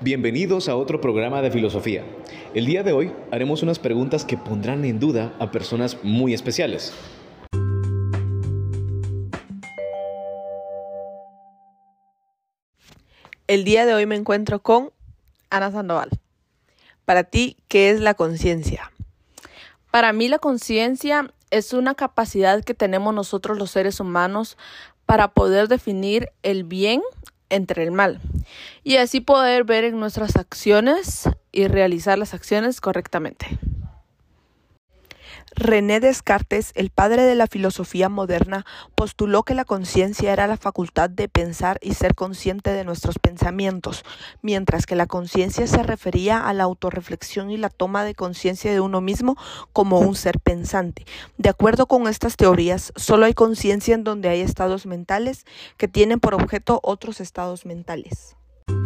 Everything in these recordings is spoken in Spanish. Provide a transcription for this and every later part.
Bienvenidos a otro programa de filosofía. El día de hoy haremos unas preguntas que pondrán en duda a personas muy especiales. El día de hoy me encuentro con Ana Sandoval. Para ti, ¿qué es la conciencia? Para mí la conciencia es una capacidad que tenemos nosotros los seres humanos para poder definir el bien entre el mal y así poder ver en nuestras acciones y realizar las acciones correctamente. René Descartes, el padre de la filosofía moderna, postuló que la conciencia era la facultad de pensar y ser consciente de nuestros pensamientos, mientras que la conciencia se refería a la autorreflexión y la toma de conciencia de uno mismo como un ser pensante. De acuerdo con estas teorías, solo hay conciencia en donde hay estados mentales que tienen por objeto otros estados mentales.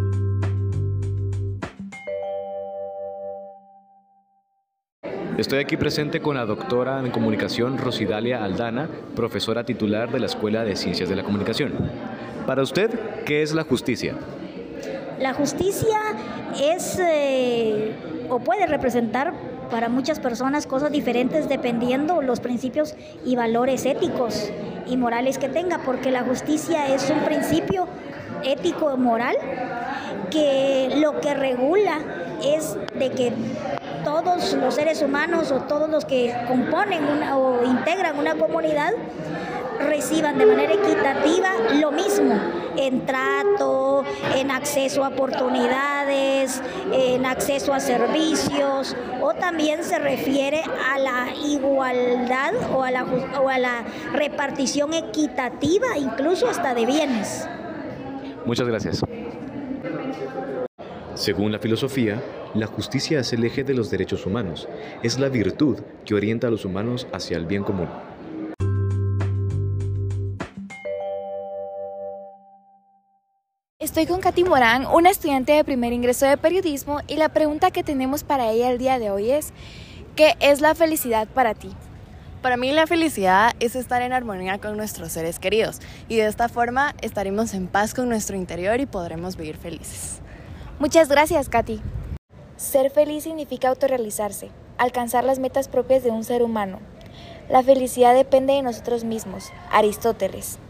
Estoy aquí presente con la doctora en comunicación Rosidalia Aldana, profesora titular de la Escuela de Ciencias de la Comunicación. Para usted, ¿qué es la justicia? La justicia es o puede representar para muchas personas cosas diferentes dependiendo los principios y valores éticos y morales que tenga, porque la justicia es un principio ético y moral que lo que regula es de que todos los seres humanos o todos los que componen o integran una comunidad reciban de manera equitativa lo mismo en trato, en acceso a oportunidades, en acceso a servicios, o también se refiere a la igualdad o a la repartición equitativa, incluso hasta de bienes. Muchas gracias. Según la filosofía, la justicia es el eje de los derechos humanos. Es la virtud que orienta a los humanos hacia el bien común. Estoy con Katy Morán, una estudiante de primer ingreso de periodismo, y la pregunta que tenemos para ella el día de hoy es: ¿qué es la felicidad para ti? Para mí la felicidad es estar en armonía con nuestros seres queridos, y de esta forma estaremos en paz con nuestro interior y podremos vivir felices. Muchas gracias, Katy. Ser feliz significa autorrealizarse, alcanzar las metas propias de un ser humano. La felicidad depende de nosotros mismos. Aristóteles.